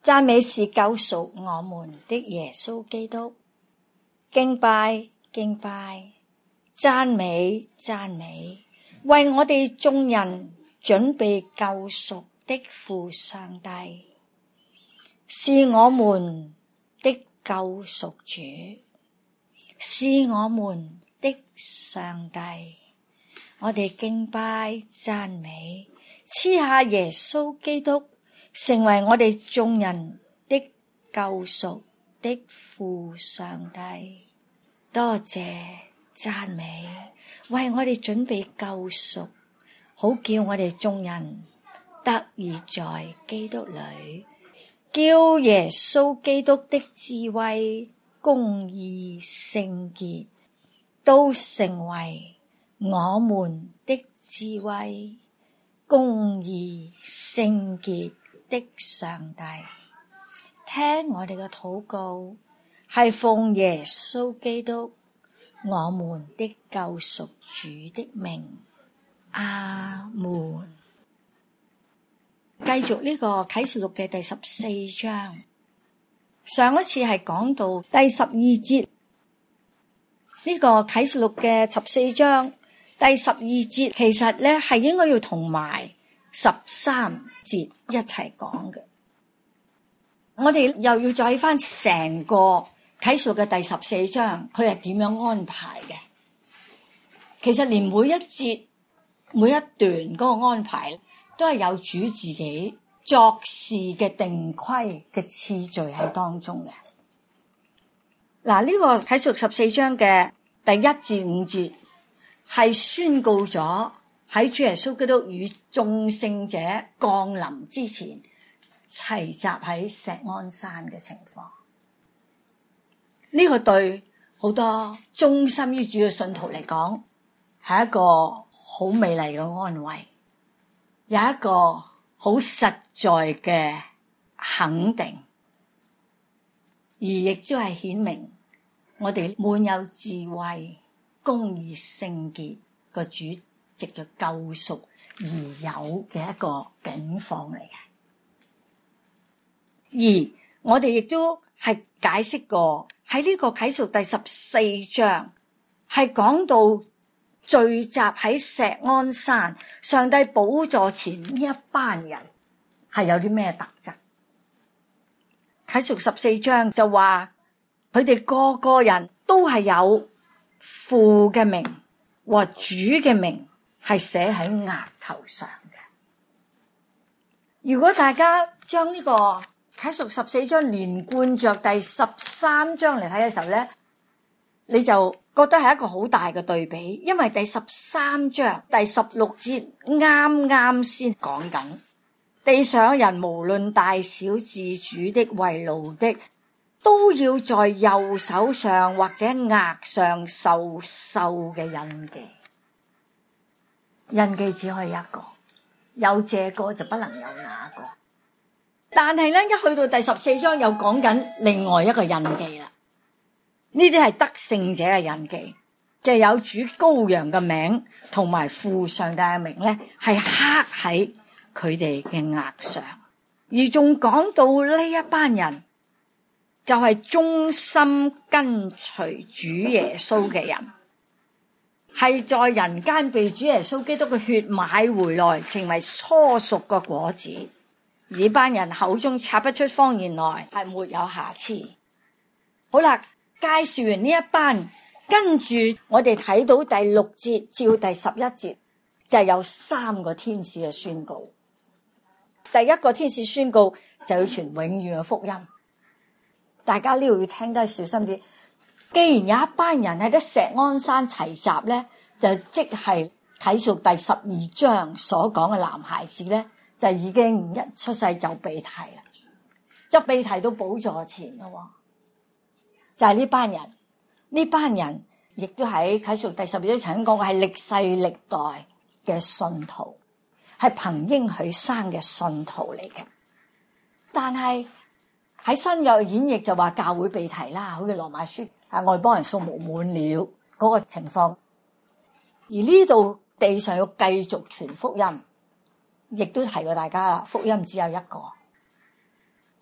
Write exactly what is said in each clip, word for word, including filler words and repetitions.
讚美是救贖我們的耶穌基督，敬拜敬拜，讚美讚美，為我哋眾人準備救贖的父上帝，是我們的救贖主，是我們的上帝。我哋敬拜讚美，賜下耶穌基督成為我哋眾人的救贖的父上帝。多謝讚美，為我哋準備救贖，好叫我哋眾人得以在基督裏，叫耶穌基督的智慧、公義、聖潔都成為我們的智慧、公義、聖潔的上帝。聽我哋嘅禱告，係奉耶穌基督我們的救贖主的名，阿門。繼續呢個啟示錄嘅第十四章，上一次係講到第十二節，呢個啟示錄嘅十四章第十二節，其實咧係應該要同埋十三節一齊講嘅。我哋又要再翻成個啟示錄嘅第十四章，佢係點樣安排嘅？其實連每一節每一段嗰個安排都係有主自己作事嘅定規嘅次序喺當中嘅。嗱，呢個啟示錄十四章嘅第一至五節係宣告咗喺主耶穌基督與眾聖者降臨之前齊集喺錫安山嘅情況。呢、這個對好多忠心於主嘅信徒嚟講係一個好美麗嘅安慰，有一個好實在嘅肯定，而亦都係顯明我哋滿有智慧、公義、聖潔個主藉着救贖而有嘅一個境況嚟嘅。而我哋亦都係解釋過喺呢個啟示第十四章係講到聚集喺錫安山上帝寶座前呢一班人係有啲咩特質。啟示十四章就話佢哋個個人都係有父嘅名和主嘅名係寫喺額頭上嘅。如果大家將呢個啟示十四章連貫着第十三章嚟睇嘅時候咧，你就覺得係一個好大嘅對比，因為第十三章第十六節啱啱先講緊地上人無論大小自主的為奴的，都要在右手上或者額上受獸嘅印記。印記只可以一個，有這個就不能有那個。但係咧，一去到第十四章又講緊另外一個印記啦。呢啲係得勝者嘅印記，就係有主羔羊嘅名同埋父上帝嘅名咧，係刻喺佢哋嘅額上。而仲講到呢一班人就係忠心跟隨主耶穌嘅人，係在人間被主耶穌基督嘅血買回來，成為初熟嘅果子。呢班人口中插不出謊言來，係沒有瑕疵。好啦，介紹完呢一班，跟住我哋睇到第六節至第十一節，就係有三個天使嘅宣告。第一個天使宣告就要傳永遠嘅福音，大家呢度要聽得小心啲。既然有一班人喺啲錫安山齊集咧，就即係啟示第十二章所講嘅男孩子咧，就已經一出世就被提啦，就被提到寶座前咯。就係呢班人，呢班人亦都喺啟示第十二章曾經講過，係歷世歷代嘅信徒，係憑應許生嘅信徒嚟嘅。但係喺新約演繹就話教會被提啦，好似羅馬書啊，外邦人數目滿了嗰個情況。而呢度地上要繼續傳福音，亦都提過大家啦，福音只有一個，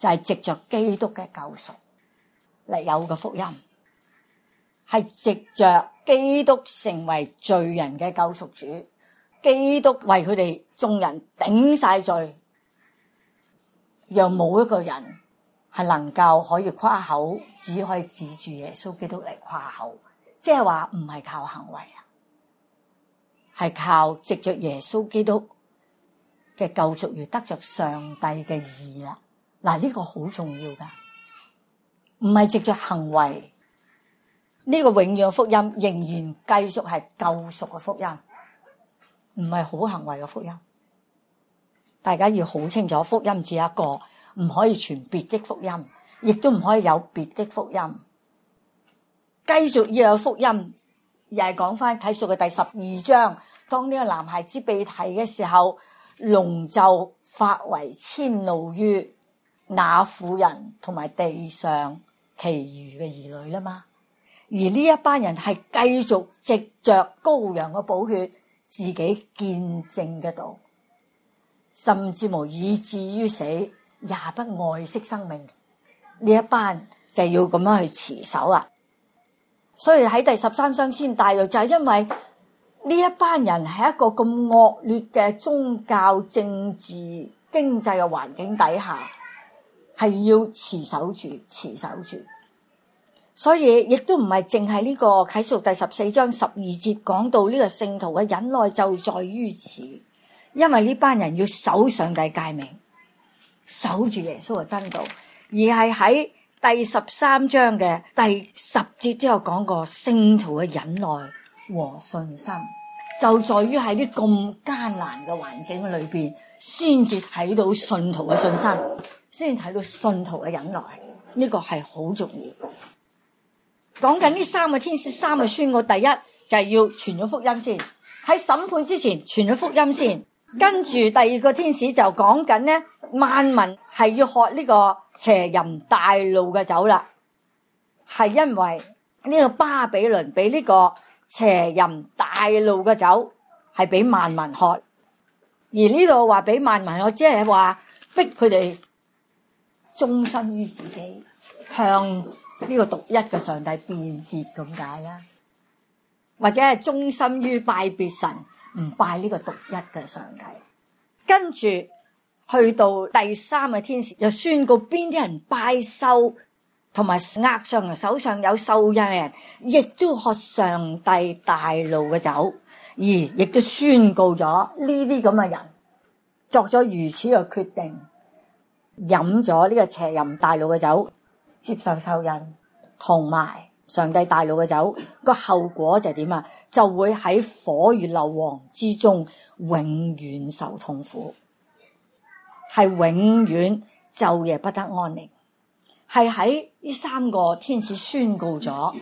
就係藉着基督嘅救贖嚟有嘅福音，係藉着基督成為罪人嘅救贖主，基督為佢哋眾人頂晒罪，讓冇一個人係能夠可以誇口，只可以指住耶穌基督嚟誇口，即係話唔係靠行為啊，係靠藉着耶穌基督嘅救贖而得着上帝嘅義啦。嗱，呢個好重要噶，唔係藉着行為。呢個永遠嘅福音仍然繼續係救贖嘅福音，唔係好行為嘅福音。大家要好清楚，福音只有一個，唔可以傳別的福音，亦都唔可以有別的福音。繼續要有福音，又係講翻啟示錄嘅第十二章，當呢個男孩子被提嘅時候，龍就發為遷怒於那婦人同埋地上其餘嘅兒女啦嘛。而呢一班人係繼續藉着羔羊嘅寶血，自己見證嘅道，甚至無以至於死，也不愛惜生命。呢一班就要咁樣去持守啦。所以喺第十三章先帶到，就係因為呢一班人係一個咁惡劣嘅宗教、政治、經濟嘅環境底下，係要持守住、持守住。所以亦都唔係淨係呢個啟示錄第十四章十二節講到呢個聖徒嘅忍耐就在於此，因為呢班人要守上帝誡命，守住耶穌嘅真道，而係喺第十三章嘅第十節都有講過聖徒嘅忍耐和信心，就在於喺啲咁艱難嘅環境裏邊，先至睇到信徒嘅信心，先至睇到信徒嘅忍耐，呢個係好重要。講緊呢三個天使，三個宣告，第一就係要傳咗福音先，喺審判之前傳咗福音先。跟住第二個天使就講緊咧，萬民係要喝呢個邪淫大怒嘅酒啦，係因為呢個巴比倫俾呢個邪淫大怒嘅酒係俾萬民喝，而呢度話俾萬民喝，即係話逼佢哋忠心於自己，向呢個獨一嘅上帝變節咁解啦，或者係忠心於拜別神，唔拜呢個獨一嘅上帝。跟住去到第三個天使，又宣告邊啲人拜獸同埋額上嘅手上有獸印嘅人，亦都喝上帝大怒嘅酒，而亦都宣告咗呢啲咁嘅人作咗如此嘅決定，飲咗呢個邪淫大怒嘅酒，接受獸印同埋上帝大怒嘅酒，個後果就係點啊？就會喺火與硫磺之中永遠受痛苦，係永遠晝夜不得安寧。係喺呢三個天使宣告咗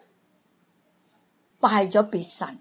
拜咗別神，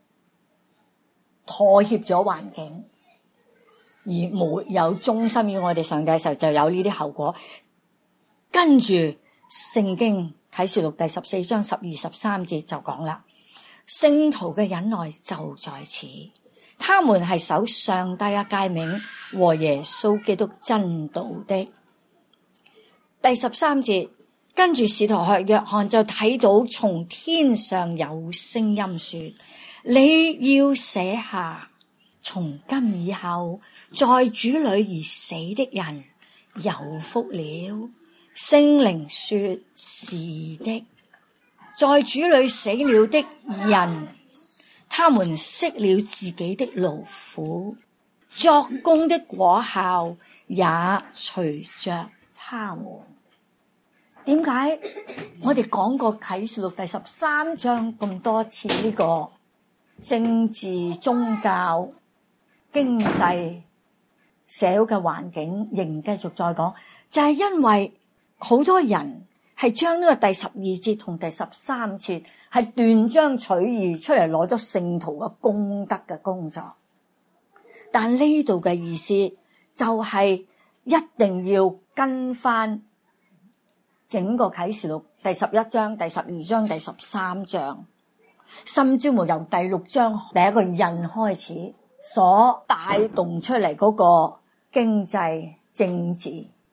妥協咗環境，而沒有忠心於我哋上帝嘅時候，就有呢啲後果。跟住聖經啟示錄第十四章十二十三節就講啦，聖徒嘅忍耐就在此，他們係守上帝嘅誡命和耶穌基督真道的。第十三節，跟住使徒約翰就睇到從天上有聲音說，你要寫下，從今以後在主裏而死的人有福了。聖靈說是的，在主裏死了的人，他們息了自己的勞苦，作工的果效也隨着他們。點解我哋講過啟示錄第十三章咁多次呢個政治、宗教、經濟、社會嘅環境仍繼續再講，就係因為好多人係將呢個第十二節同第十三節係斷章取義出嚟，攞咗聖徒嘅功德嘅工作，但呢度嘅意思就係一定要跟翻整個啟示錄第十一章、第十二章、第十三章，甚至乎由第六章第一個印開始所帶動出嚟嗰個經濟、政治、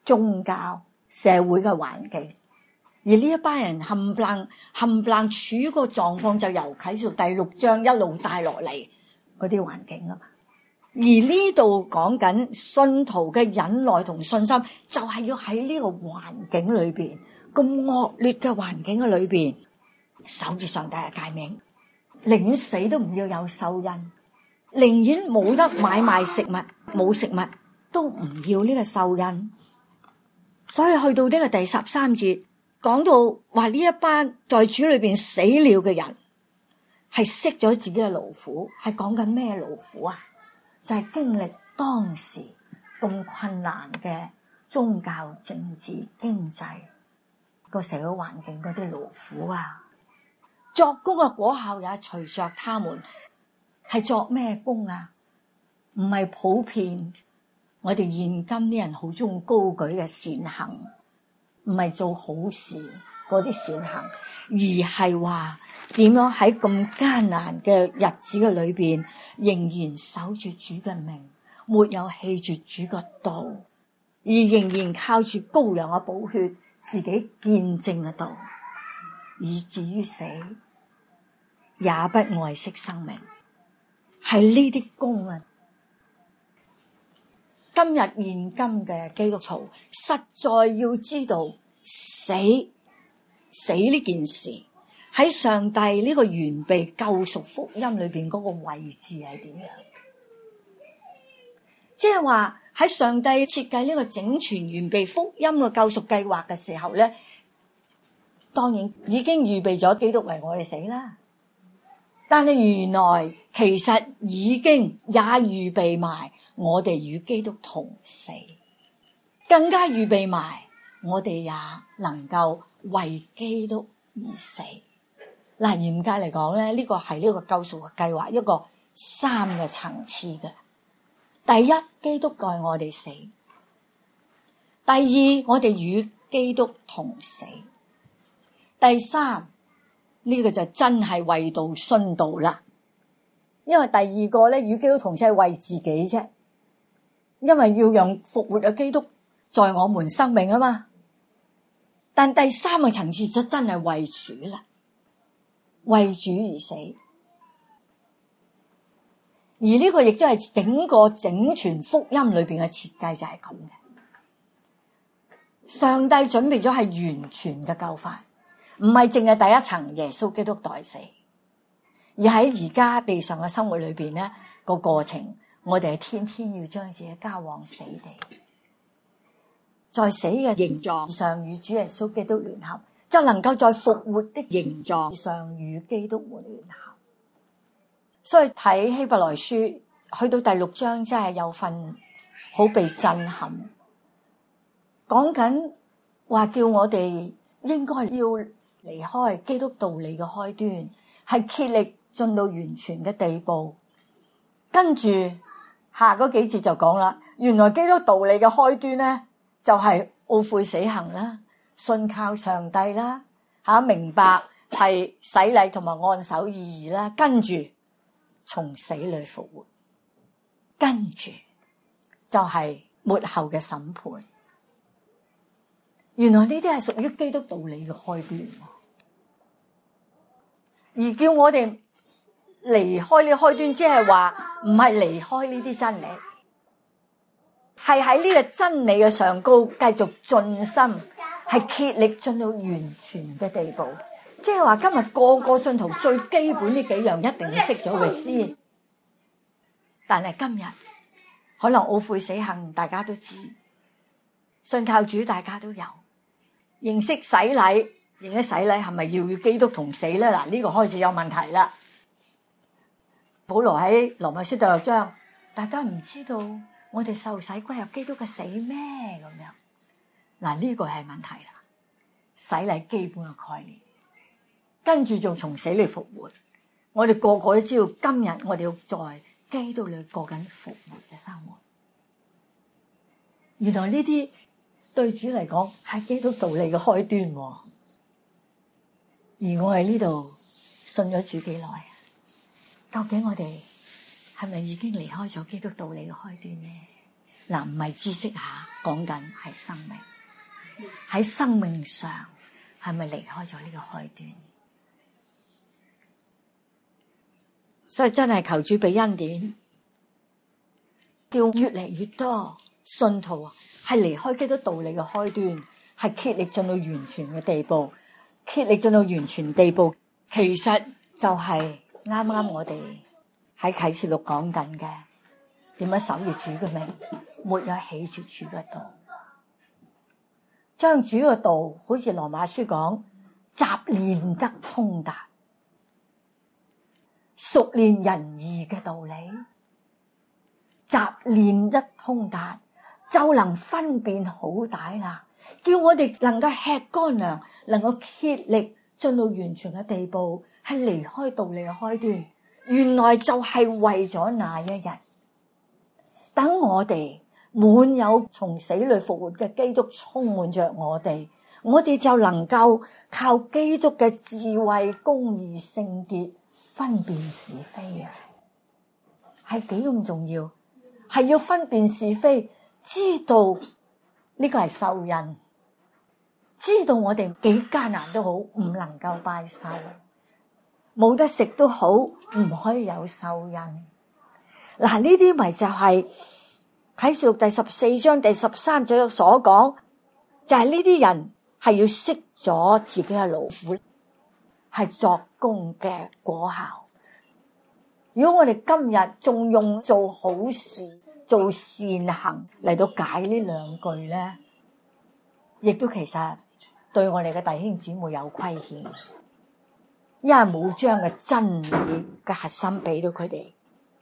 宗教、社會嘅環境。而呢一班人冚唪唥冚唪唥處於個狀況，就由啟示錄第六章一路帶落嚟嗰啲環境啊嘛。而呢度講緊信徒嘅忍耐同信心，就係要喺呢個環境裏邊，咁惡劣嘅環境嘅裏邊，守住上帝嘅誡命，寧願死都唔要有秀恩，寧願冇得買賣食物，冇食物都唔要呢個秀恩。所以去到呢個第十三節，講到話呢一班在主裏邊死了嘅人，係息咗自己嘅勞苦，係講緊咩勞苦啊？就係、是、經歷當時咁困難嘅宗教、政治、經濟個社會環境嗰啲勞苦啊。作工嘅果效也隨着他們，係作咩工啊？唔係普遍我哋現今啲人好中意高舉嘅善行，唔係做好事嗰啲善行，而係話點樣喺咁艱難嘅日子嘅裏邊，仍然守住主嘅命，沒有棄絕主嘅道，而仍然靠住羔羊嘅寶血，自己見證嘅道，以至於死也不愛惜生命，係呢啲工啊！今日現今嘅基督徒實在要知道死死呢件事喺上帝呢個完備救贖福音裏邊嗰個位置係點樣？即係話喺上帝設計呢個整全完備福音嘅救贖計劃嘅時候咧，當然已經預備咗基督為我哋死啦。但係原來其實已經也預備埋我哋與基督同死，更加預備埋我哋也能夠為基督而死。嗱，嚴格嚟講咧，呢個係呢個救贖嘅計劃一個三個層次嘅。第一，基督代我哋死；第二，我哋與基督同死；第三，呢個就真係為道殉道啦。因為第二個咧，與基督同死係為自己啫，因為要讓復活嘅基督在我們生命啊嘛。但第三個層次就真係為主啦，為主而死。而呢個亦都係整個整全福音裏邊嘅設計就係咁嘅。上帝準備咗係完全嘅救法，唔係淨係第一層耶穌基督代死，而喺而家地上嘅生活裏邊咧，個過程，我哋係天天要將自己交往死地，在死嘅形狀上與主耶穌基督聯合，就能夠在復活的形狀上與基督聯合。所以睇希伯來書去到第六章，真係有份好被震撼，講緊話叫我哋應該要離開基督道理嘅開端，係竭力進到完全嘅地步。跟住下嗰幾節就講啦，原來基督道理嘅開端咧，就係懊悔死行啦，信靠上帝啦，吓明白係洗禮同埋按手意義啦，跟住從死裏復活，跟住就係末後嘅審判。原來呢啲係屬於基督道理嘅開端，而叫我哋離開呢個開端，即係話唔係離開呢啲真理，係喺呢個真理嘅上高繼續進心，係竭力進到完全嘅地步。即係話今日個個信徒最基本呢幾樣一定要識咗佢先，但係今日可能懊悔死行大家都知，信靠主大家都有，認識洗禮，認識洗禮係咪要與基督同死咧？嗱，呢個開始有問題啦。保羅喺羅馬書第六章，大家唔知道我哋受洗歸入基督嘅死咩？咁樣嗱，呢個係問題啦。洗禮基本嘅概念。跟住就從死裏復活，我哋個個都知道，今日我哋要在基督裏過緊復活嘅生活。原來呢啲對主嚟講係基督道理嘅開端，而我喺呢度信咗主幾耐啊？究竟我哋係咪已經離開咗基督道理嘅開端呢？ 嗱，唔係知識下，講緊係生命。喺生命上係咪離開咗呢個開端？所以真係求主俾恩典，叫越嚟越多信徒啊，係離開基督道理嘅開端，係竭力進到完全嘅地步。竭力進到完全地步，其實就係啱啱我哋喺啟示錄講緊嘅，點樣守住主嘅名，沒有棄絕主嘅道，將主嘅道，好似羅馬書講，習練得通達，熟練仁義嘅道理，習練得通達，就能分辨好歹啦。叫我哋能夠吃乾糧，能夠竭力進到完全嘅地步，係離開道理嘅開端。原來就係為咗那一日，等我哋滿有從死裏復活嘅基督充滿着我哋，我哋就能夠靠基督嘅智慧、公義、聖潔分辨是非啊！係幾咁重要，係要分辨是非，知道呢個係受孕，知道我哋幾艱難都好，唔能夠拜獸，冇得食都好，唔可以有受孕。嗱，呢啲咪就係啟示錄第十四章第十三節所講，就係呢啲人係要熄咗自己嘅勞苦，係作工嘅果效。如果我哋今日仲用做好事、做善行嚟到解呢兩句咧，亦都其實對我哋嘅弟兄姊妹有虧欠，因為冇將嘅真理嘅核心俾到佢哋。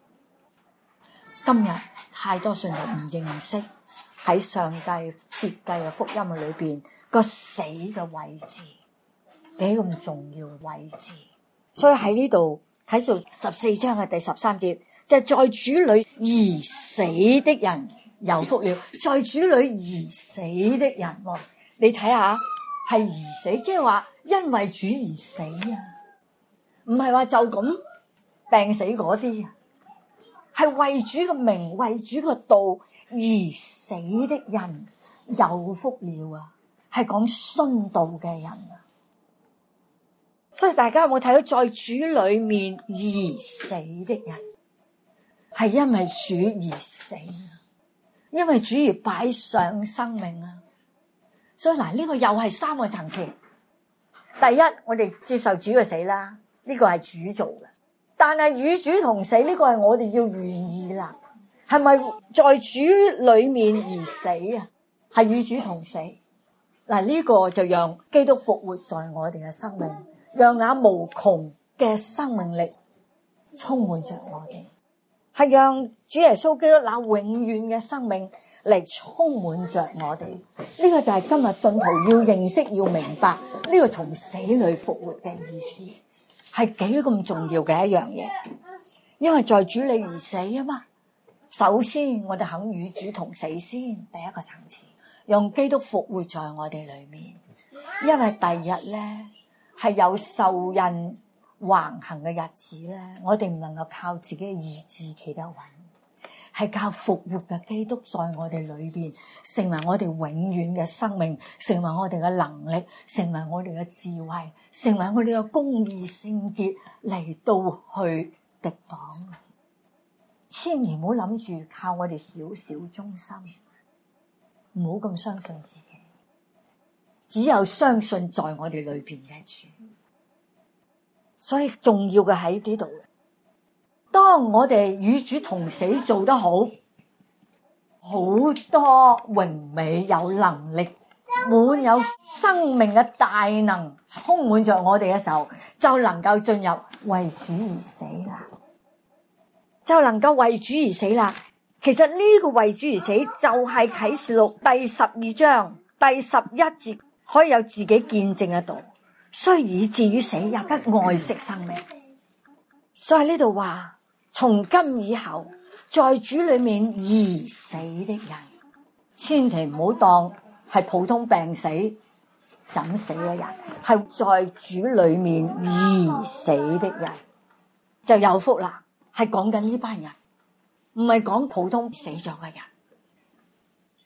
今日太多信徒唔認識喺上帝設計嘅福音嘅裏邊個死嘅位置，幾咁重要嘅位置。所以喺呢度睇到十四章嘅第十三節，就係、是、在主裏而死的人有福了。在主裏而死的人，你睇下係而死，即係話因為主而死啊，唔係話就咁病死嗰啲啊，係為主嘅名、為主嘅道而死的人有福了啊！係講殉道嘅人啊。所以大家有冇睇到在主裏面而死的人，係因為主而死啊，因為主而擺上生命啊。所以嗱，呢個又係三個層次。第一，我哋接受主嘅死啦，呢個係主做嘅。但係與主同死，呢個係我哋要願意啦。係咪在主裏面而死啊？係與主同死。嗱，呢個就讓基督復活在我哋嘅生命，讓那無窮嘅生命力充滿着我哋，係讓主耶穌基督那永遠嘅生命嚟充滿着我哋。呢個就係今日信徒要認識、要明白呢個從死裏復活嘅意思，係幾咁重要嘅一樣嘢。因為在主裏而死啊嘛。首先我哋肯與主同死先，第一個層次，讓基督復活在我哋裏面。因為第日咧係有受孕橫行嘅日子咧，我哋唔能夠靠自己嘅意志企得穩，係靠復活嘅基督在我哋裏邊，成為我哋永遠嘅生命，成為我哋嘅能力，成為我哋嘅智慧，成為我哋嘅公義聖潔嚟到去抵擋。千祈唔好諗住靠我哋少少忠心，唔好咁相信自己，只有相信在我哋裏邊嘅主。所以重要嘅喺呢度，當我哋與主同死做得好，好多榮美有能力、滿有生命嘅大能充滿着我哋嘅時候，就能夠進入為主而死啦。就能夠為主而死啦。其實呢個為主而死就係啟示錄第十二章第十一節可以有自己見證喺度，雖以至於死也不愛惜生命。所以呢度話，從今以後在主裏面而死的人，千祈唔好當係普通病死等死嘅人，係在主裏面而死的人就有福啦。係講緊呢班人，唔係講普通死咗嘅人，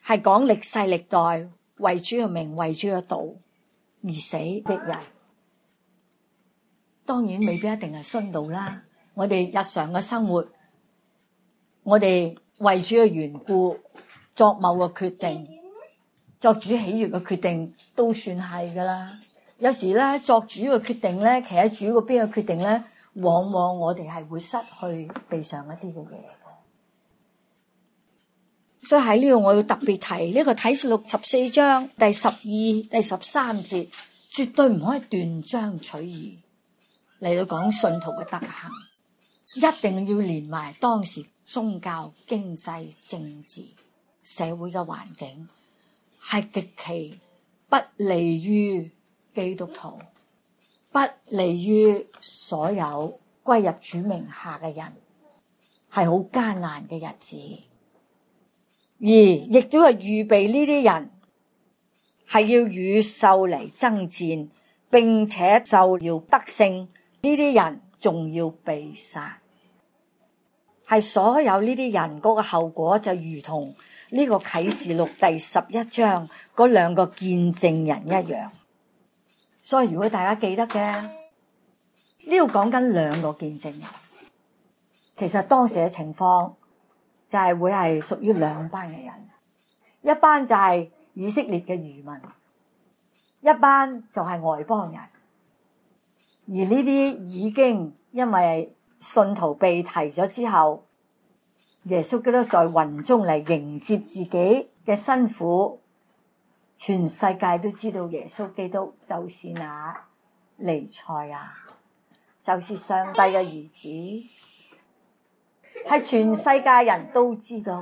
係講歷世歷代為主嘅名、為主嘅道而死的人。當然未必一定係殉道啦，我哋日常嘅生活，我哋為主嘅緣故作某個決定，作主喜悅嘅決定都算係噶啦。有時咧作主嘅決定咧，企喺主嗰邊嘅決定咧，往往我哋係會失去地上一啲嘅嘢。所以喺呢度我要特別提呢個啟示錄十四章第十二、第十三節，絕對唔可以斷章取義嚟到講信徒嘅德行，一定要連埋當時宗教、經濟、政治、社會嘅環境係極其不利於基督徒，不利於所有歸入主名下嘅人，係好艱難嘅日子，而亦都係預備呢啲人係要與獸嚟爭戰，並且獸要得勝。呢啲人仲要被殺，係所有呢啲人嗰個後果就如同呢個啟示錄第十一章嗰兩個見證人一樣。所以如果大家記得嘅，呢度講緊兩個見證人，其實當時嘅情況就係會係屬於兩班嘅人，一班就係以色列嘅餘民，一班就係外邦人。而呢啲已經因為信徒被提咗之後，耶穌基督在雲中嚟迎接自己嘅辛苦，全世界都知道耶穌基督就是那彌賽亞，就是上帝嘅兒子，係全世界人都知道。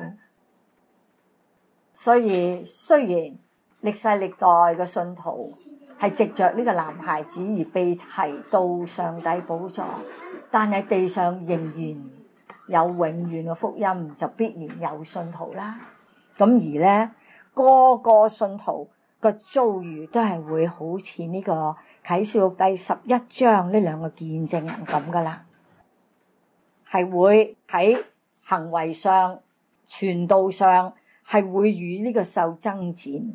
所以雖然歷世歷代嘅信徒係藉着呢個男孩子而被提到上帝寶座，但係地上仍然有永遠嘅福音，就必然有信徒啦。咁而咧，個個信徒嘅遭遇都係會好似呢個啟示錄第十一章呢兩個見證人咁噶啦，係會喺行為上、傳道上係會與呢個獸爭戰。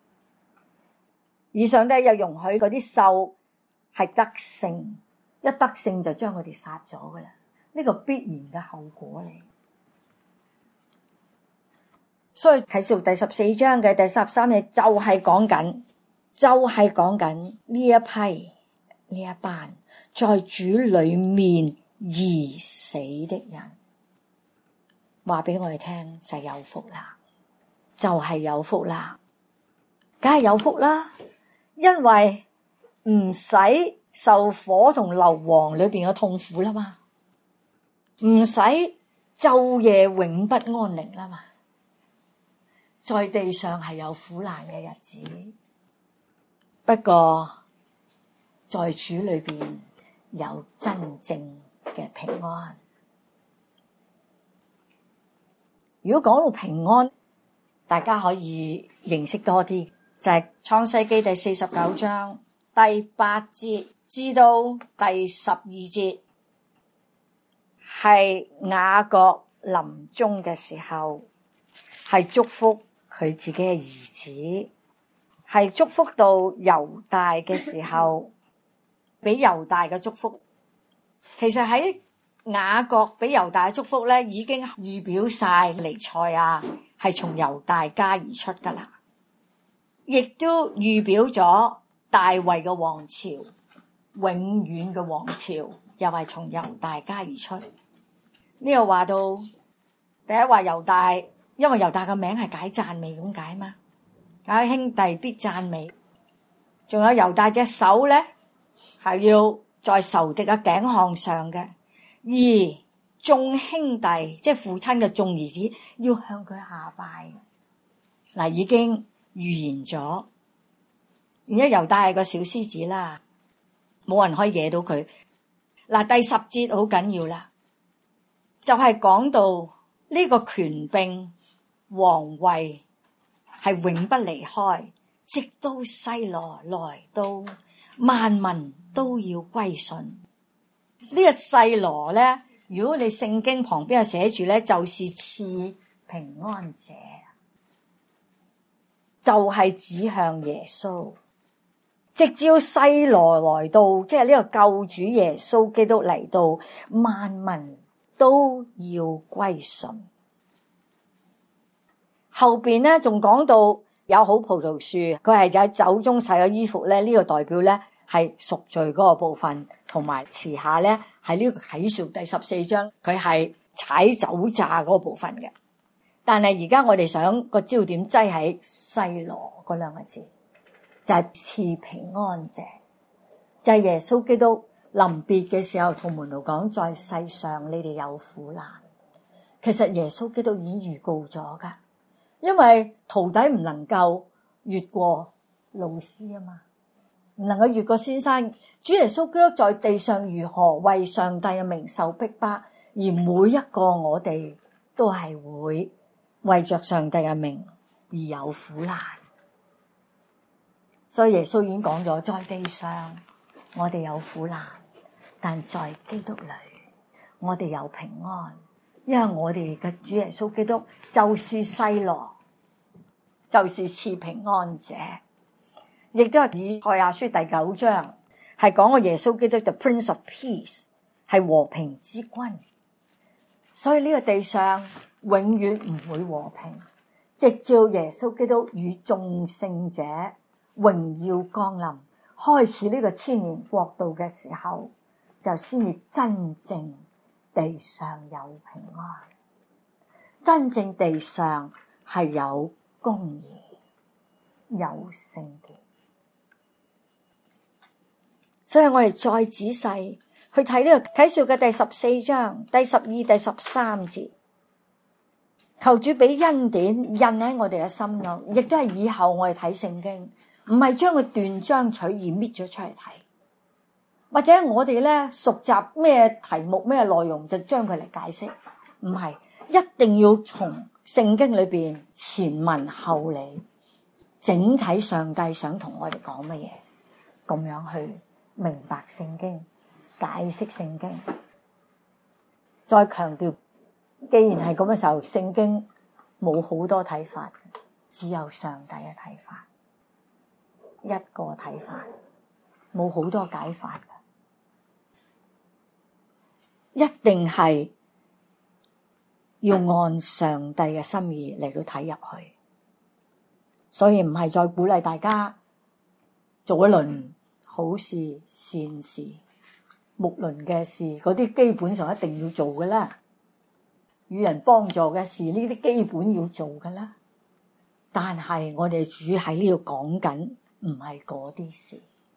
而上帝又容許嗰啲獸係得勝，一得勝就將佢哋殺咗噶啦，呢個必然嘅後果嚟。所以啟示錄第十四章嘅第十三節就係講緊，就係講緊呢一批呢一班在主裏面而死的人，話俾我哋聽就係有福啦，就係有福啦，梗係有福啦。因為唔使受火同硫磺裏邊嘅痛苦啦嘛，唔使晝夜永不安寧啦嘛，在地上係有苦難嘅日子，不過在主裏邊有真正嘅平安。如果講到平安，大家可以認識多啲。就係創世記第四十九章第八節至到第十二節，係雅各臨終嘅時候，係祝福佢自己嘅兒子，係祝福到猶大嘅時候，俾猶大嘅祝福。其實喺雅各俾猶大嘅祝福咧，已經預表晒彌賽亞係從猶大家而出噶啦。亦都預表咗大衛嘅王朝，永遠嘅王朝又係從猶大家而出。呢度話到第一話猶大，因為猶大嘅名係解讚美咁解嘛，解兄弟必讚美。仲有猶大隻手咧係要在仇敵嘅頸項上嘅，而眾兄弟即係父親嘅眾兒子要向佢下拜。嗱，已經預言咗，而家猶大係個小獅子啦，冇人可以惹到佢。嗱，第十節好緊要啦，就係講到呢個權柄皇位係永不離開，直到西羅來到，萬民都要歸順。呢個西羅咧，如果你聖經旁邊有寫住咧，就是賜平安者。 就係指向耶穌，直至細羅來到，即係呢個救主耶穌基督嚟到，萬民都要歸順。後邊咧仲講到有好葡萄樹，佢係喺酒中洗咗衣服咧，呢、這個代表咧係贖罪嗰個部分，同埋遲下咧係呢個啟示第十四章，佢係踩酒榨嗰個部分嘅。但係而家我哋想個焦點擠喺細羅嗰兩個字，就係、是、賜平安者，就係、是、耶穌基督臨別嘅時候同門徒講，在世上你哋有苦難。其實耶穌基督已經預告咗噶，因為徒弟唔能夠越過老師啊嘛，唔能夠越過先生。主耶穌基督在地上如何為上帝嘅名受逼迫，而每一個我哋都係會為着上帝嘅名而有苦難。所以耶穌已經講咗，在地上我哋有苦難，但在基督裏我哋有平安，因為我哋嘅主耶穌基督就是細羅，就是賜平安者。亦都係以賽亞書第九章係講個耶穌基督 The Prince of Peace， 係和平之君。所以呢個地上永遠唔會和平，直至耶穌基督與眾聖者榮耀降臨，開始呢個千年國度嘅時候，就先至真正地上有平安，真正地上係有公義，有聖潔。所以我哋再仔細去睇呢個啟示嘅第十四章第十二、第十三節，求主俾恩典印喺我哋嘅心咯，亦都係以後我哋睇聖經，唔係將佢斷章取義搣咗出嚟睇，或者我哋咧熟習咩題目咩內容就將佢嚟解釋，唔係，一定要從聖經裏邊前文後理，整體上帝想同我哋講乜嘢，咁樣去明白聖經，解釋聖經。再強調，既然係咁嘅時候，聖經冇好多睇法，只有上帝嘅睇法，一個睇法，冇好多解法嘅，一定係要按上帝嘅心意嚟到睇入去。所以唔係再鼓勵大家做一輪好事善事睦鄰嘅事，嗰啲基本上一定要做嘅啦。與人幫助嘅事，呢啲基本要做嘅啦。但係我哋主喺呢度講緊唔係嗰啲事，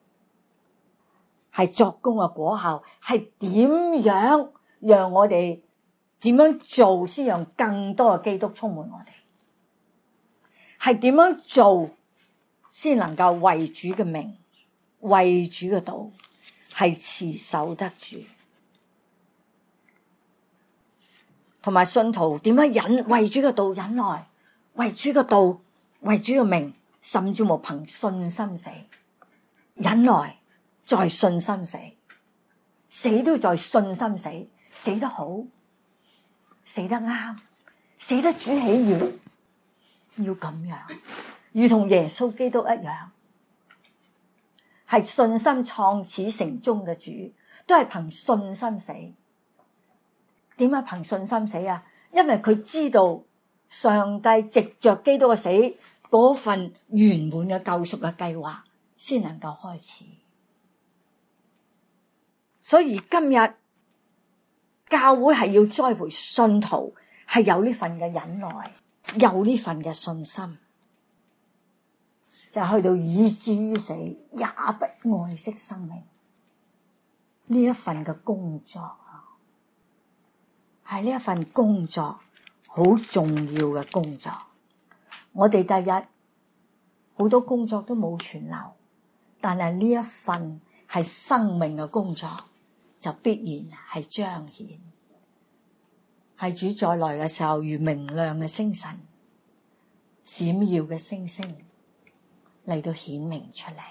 係作工嘅果效，係點樣讓我哋點樣做先讓更多嘅基督充滿我哋，係點樣做先能夠為主嘅名為主嘅道係持守得住，同埋信徒點樣忍為主嘅道忍耐，為主嘅道為主嘅名，甚至乎憑信心死，忍耐在信心死，死都在信心死，死得好，死得啱，死得主喜悅，要咁樣，如同耶穌基督一樣，係信心創始成終嘅主，都係憑信心死。點解憑信心死啊？因為佢知道上帝藉着基督嘅死嗰份圓滿嘅救贖嘅計劃先能夠開始。所以今日教會係要栽培信徒，係有呢份嘅忍耐，有呢份嘅信心，就去到以至於死也不愛惜生命，呢一份嘅工作係呢一份工作好重要嘅工作。我哋第日好多工作都冇存留，但係呢一份係生命嘅工作就必然係彰顯，係主再來嘅時候如明亮嘅星辰，閃耀嘅星星嚟到顯明出嚟。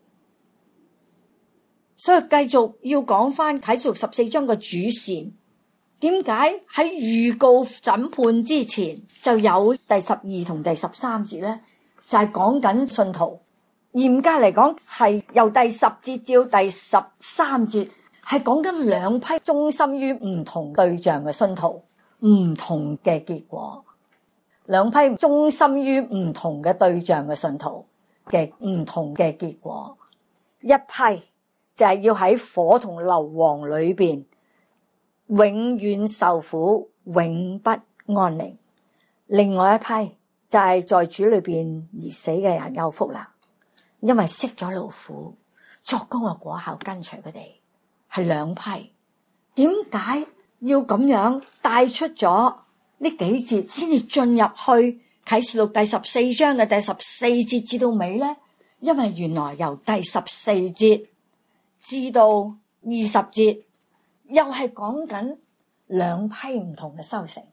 所以繼續要講翻啟示錄十四章嘅主線，點解喺預告審判之前就有第十二同第十三節咧？ 就係講緊信徒。嚴格嚟講，係由第十節至到第十三節，係講緊兩批忠心於唔同對象嘅信徒，唔同嘅結果。兩批忠心於唔同嘅對象嘅信徒嘅唔同嘅結果。一批就係要喺火同硫磺裏邊永遠受苦，永不安寧。另外一批就係在主裏邊而死嘅人有福啦，因為息咗勞苦，作工嘅果效跟隨佢哋。係兩批。點解要咁樣帶出咗呢幾節先至進入去啟示錄第十四章嘅第十四節至到尾呢？因為原來由第十四節至到二十節又係講緊兩批唔同嘅收成。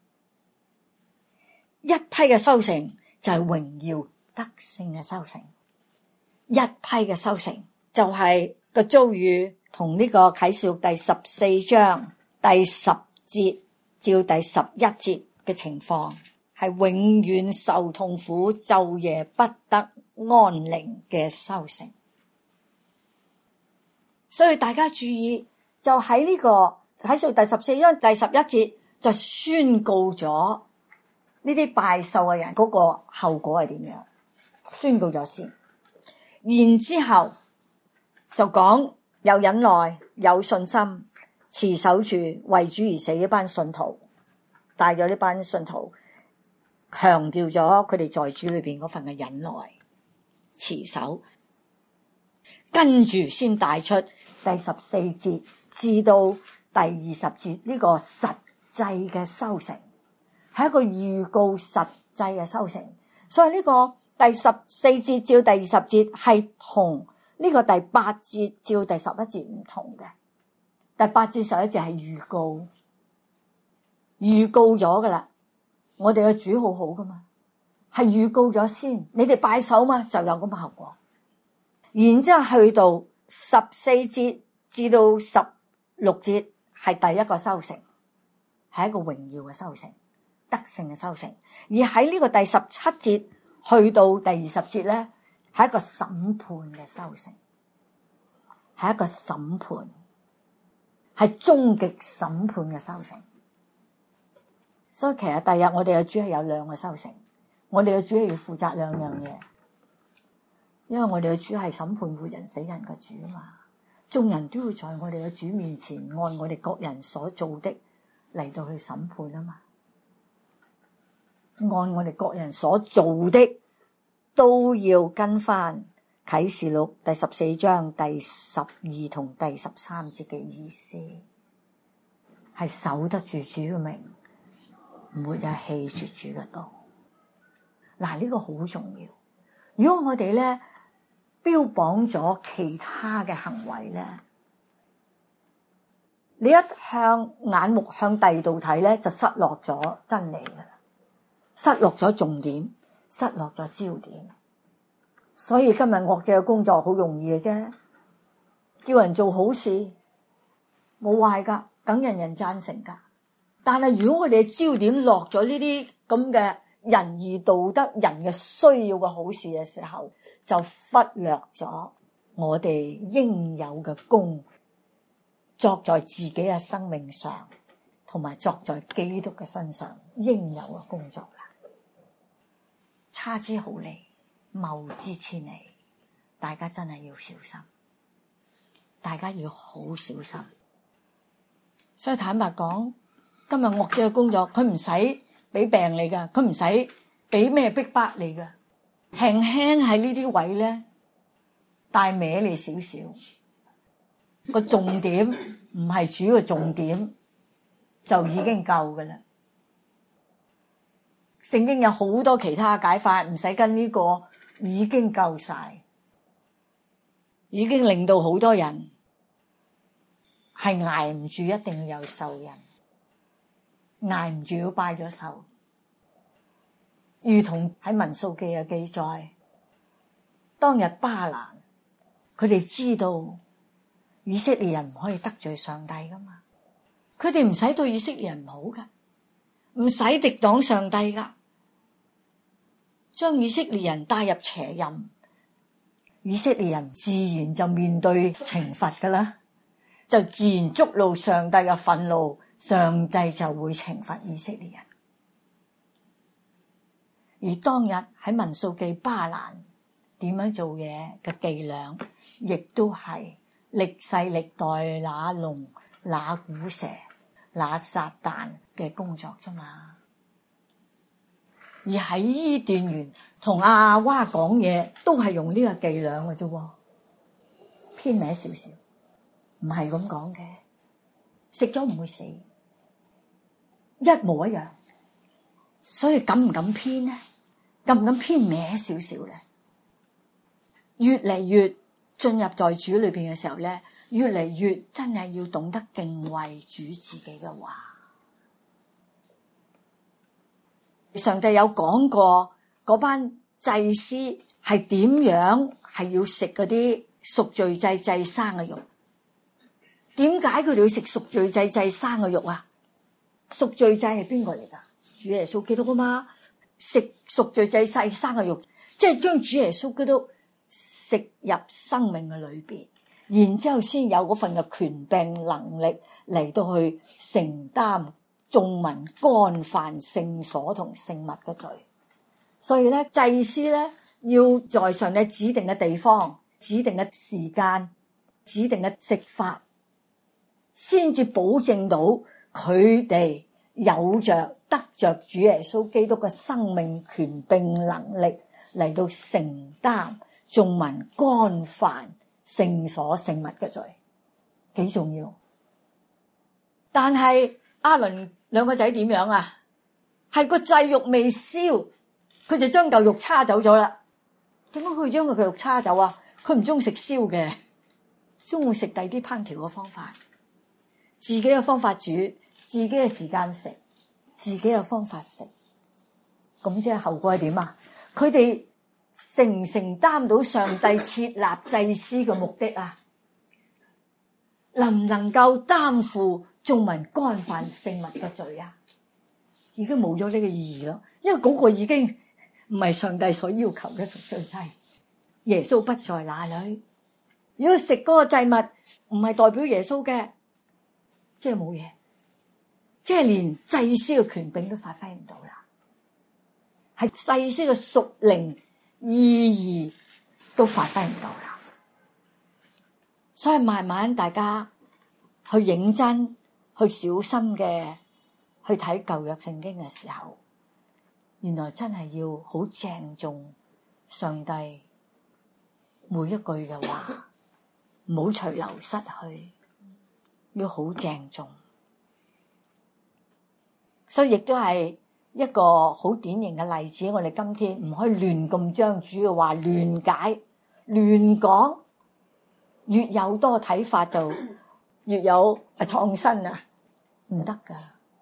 一批嘅收成就係榮耀得勝嘅收成，一批嘅收成就係個遭遇同呢個啟示錄第十四章第十節至到第十一節嘅情況，係永遠受痛苦，晝夜不得安寧嘅收成。所以大家注意，就喺呢個啟示錄第十四章第十一節就宣告咗呢啲拜獸嘅人嗰個後果係點樣，宣告咗先。然之後就講有忍耐，有信心，持守住為主而死一班信徒，帶咗呢班信徒，強調咗佢哋在主裏邊嗰份嘅忍耐、持守，跟住先帶出第十四節至到第二十節呢個實際嘅收成，係一個預告實際嘅收成。所以呢個第十四節至到第二十節係同呢個第八節至到第十一節唔同嘅。第八節十一節係預告，預告咗噶啦。我哋嘅主好好噶嘛，係預告咗先。你哋拜手嘛，就有咁嘅效果。然之後去到十四節至到十六節係第一個收成，係一個榮耀嘅收成，得勝嘅收成。而喺呢個第十七節去到第二十節咧，係一個審判嘅收成，係一個審判，係終極審判嘅收成。所以其實第日我哋嘅主係有兩個收成，我哋嘅主係要負責兩樣嘢，因為我哋嘅主係審判活人死人嘅主啊嘛。眾人都會在我哋嘅主面前按我哋各人所做的嚟到去審判啊嘛，按我哋各人所做的都要跟翻啟示錄第十四章第十二同第十三節嘅意思，係守得住主嘅名，沒有棄絕主嘅道。嗱，呢個好重要。如果我哋咧標榜咗其他嘅行為咧，你一向眼目向第二度睇咧，就失落咗真理噶啦，失落咗重點，失落咗焦點。所以今日惡者嘅工作好容易嘅啫，叫人做好事冇壞噶，等人人贊成噶。但係如果我哋嘅焦點落咗呢啲咁嘅仁義道德、人嘅需要嘅好事嘅時候，就忽略咗我哋應有嘅功，作在自己嘅生命上，同埋作在基督嘅身上應有嘅工作啦。差之毫釐，謬之千里，大家真係要小心，大家要好小心。所以坦白講，今日惡者嘅工作，佢唔使俾病你噶，佢唔使俾咩逼迫你噶，輕輕喺呢啲位咧帶歪你少少，個重點唔係主要嘅重點就已經夠噶啦。聖經有好多其他解法，唔使跟呢個已經夠晒，已經令到好多人係捱唔住，一定要有獸人，捱唔住要拜咗獸。如同喺民數記嘅記載，當日巴蘭佢哋知道以色列人唔可以得罪上帝噶嘛，佢哋唔使對以色列人唔好噶，唔使敵擋上帝噶， 將以色列人帶入邪淫，以色列人自然就面對懲罰噶啦，就自然觸怒上帝嘅憤怒，上帝就會懲罰以色列人。而當日喺民數記巴蘭點樣做嘢嘅伎倆，亦都係歷世歷代那龍那古蛇那撒旦嘅工作啫嘛。而喺伊甸園同亞娃講嘢，都係用呢個伎倆嘅啫，偏歪少少，唔係咁講嘅。食咗唔會死，一模一樣。所以敢唔敢偏呢？敢唔敢偏歪少少咧？越嚟越進入在主裏邊嘅時候咧，越嚟越真係要懂得敬畏主自己嘅話。上帝有講過嗰班祭司係點樣係要食嗰啲贖罪祭祭生嘅肉。點解佢哋要食贖罪祭祭生嘅肉啊？贖罪祭係邊個嚟噶？主耶穌基督啊嘛。食贖罪祭祭生嘅肉，即係將主耶穌基督食入生命嘅裏邊，然之後先有嗰份嘅權柄能力嚟到去承擔眾民干犯聖所同聖物嘅罪。所以咧，祭司咧要在上帝指定嘅地方、指定嘅時間、指定嘅食法，先至保證到佢哋有着得着主耶穌基督嘅生命權柄能力嚟到承擔眾民干犯聖所聖物嘅罪，幾重要。但係亞倫兩個仔點樣啊？係個祭肉未燒，佢就將嚿肉叉走咗啦。點解佢將個嚿肉叉走啊？佢唔中意食燒嘅，中意食第啲烹調嘅方法，自己嘅方法煮，自己嘅時間食，自己嘅方法食。咁即係後果係點啊？佢哋承唔承擔到上帝設立祭司嘅目的啊？能唔能夠擔負眾民干犯聖物嘅罪啊？已經冇咗呢個意義咯，因為嗰個已經唔係上帝所要求嘅贖罪祭。耶穌不在那裡。如果食嗰個祭物唔係代表耶穌嘅，即係冇嘢，即係連祭司嘅權柄都發揮唔到啦，係祭司嘅屬靈意義都發揮唔到啦。所以慢慢大家去認真、去小心嘅去睇舊約聖經嘅時候，原來真係要好鄭重上帝每一句嘅話，唔好隨流失去，要好鄭重。所以亦都係一個好典型嘅例子。我哋今天唔可以亂咁將主嘅話亂解、亂講，越有多睇法就越有創新啊，唔得噶。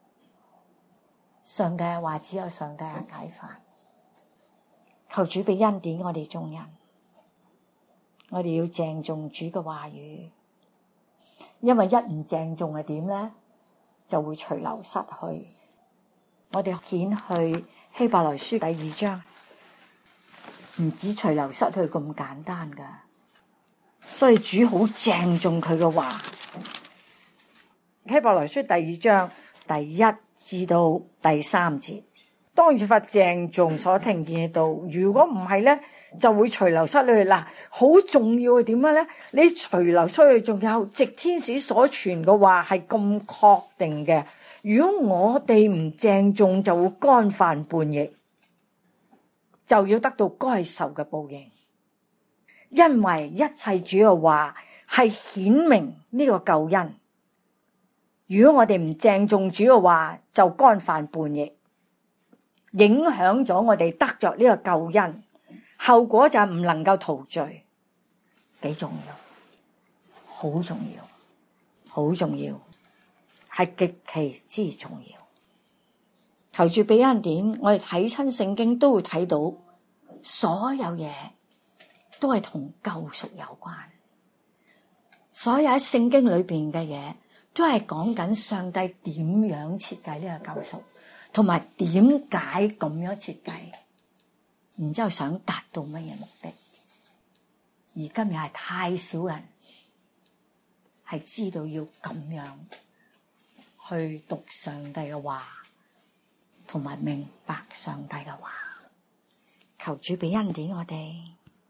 上帝嘅話只有上帝嘅解法。求主俾恩典我哋眾人，我哋要鄭重主嘅話語，因為一唔鄭重係點咧，就會隨流失去。我哋掀去希伯來書第二章，唔止隨流失去咁簡單噶，所以主好鄭重佢嘅話。希伯來書第二章第一至到第三節，當越發鄭重所聽見嘅道，如果唔係咧，就會隨流失去。嗱，好重要係點樣咧？你隨流失去，仲有藉天使所傳嘅話係咁確定嘅。如果我哋唔鄭重，就會干犯叛逆，就要得到該受嘅報應。因為一切主嘅話係顯明呢個救恩。如果我哋唔鄭重主嘅話，就干犯叛逆，影響咗我哋得着呢個救恩，後果就係唔能夠逃罪。幾重要，好重要，好重要，係極其之重要。求住俾恩典，我哋睇親聖經都會睇到，所有嘢都係同救贖有關。所有喺聖經裏邊嘅嘢，都係講緊上帝點樣設計呢個救贖，同埋點解咁樣設計。 然之後想達到乜嘢目的。而今日係太少人係知道要咁樣去讀上帝嘅話，同埋明白上帝嘅話。求主俾恩典我哋，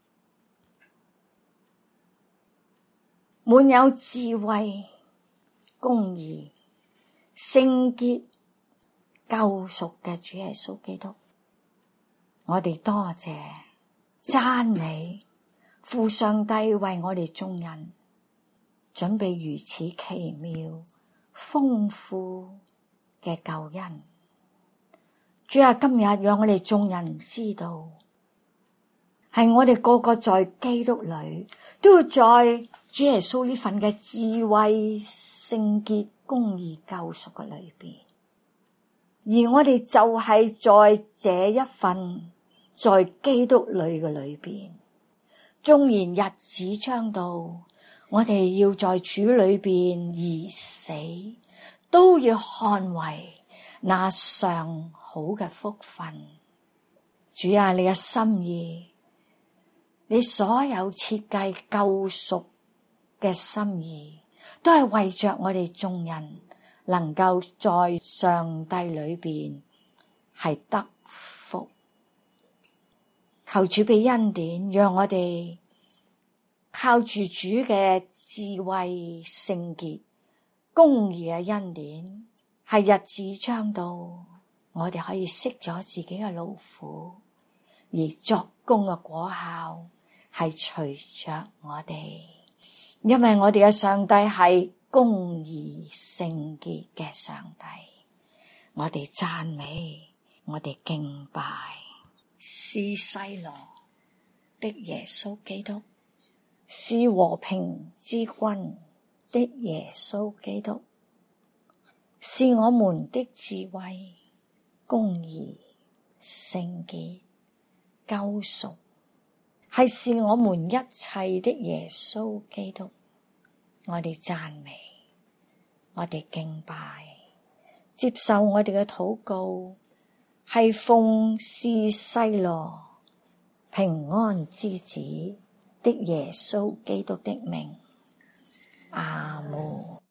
滿有智慧、公義、聖潔、救贖嘅主耶穌基督。我哋多謝讚美父上帝為我哋眾人準備如此奇妙豐富嘅救恩。主啊，今日讓我哋眾人知道，係我哋個個在基督裏都要在主耶穌呢份嘅智慧、聖潔、公義、救贖嘅裏邊，而我哋就係在這一份在基督裏嘅裏邊。縱然日子將到，我哋要在主裏邊而死，都要看為那上好嘅福分。主啊，你嘅心意，你所有設計救贖嘅心意，都係為着我哋眾人能夠在上帝裏邊係得福。求主俾恩典，讓我哋靠住主嘅智慧、聖潔、公義嘅恩典，係日子將到，我哋可以息咗自己嘅勞苦，而作工嘅果效係隨着我哋，因為我哋嘅上帝係公義聖潔嘅上帝。我哋讚美，我哋敬拜，是西羅的耶穌基督，是和平之君的耶穌基督，是我們的智慧、公義、聖潔、救贖，係是我們一切的耶穌基督。我哋讚美，我哋敬拜，接受我哋嘅禱告，係奉是西羅平安之子的耶穌基督的名。阿們。